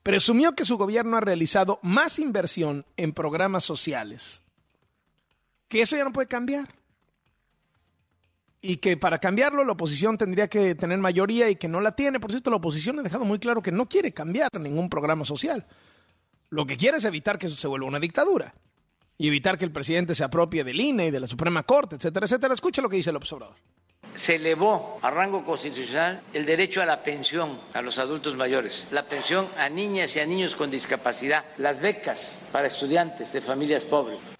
presumió que su gobierno ha realizado más inversión en programas sociales, que eso ya no puede cambiar. Y que para cambiarlo la oposición tendría que tener mayoría y que no la tiene. Por cierto, la oposición ha dejado muy claro que no quiere cambiar ningún programa social. Lo que quiere es evitar que eso se vuelva una dictadura y evitar que el presidente se apropie del INE y de la Suprema Corte, etcétera, etcétera. Escucha lo que dice López Obrador. Se elevó a rango constitucional el derecho a la pensión a los adultos mayores, la pensión a niñas y a niños con discapacidad, las becas para estudiantes de familias pobres.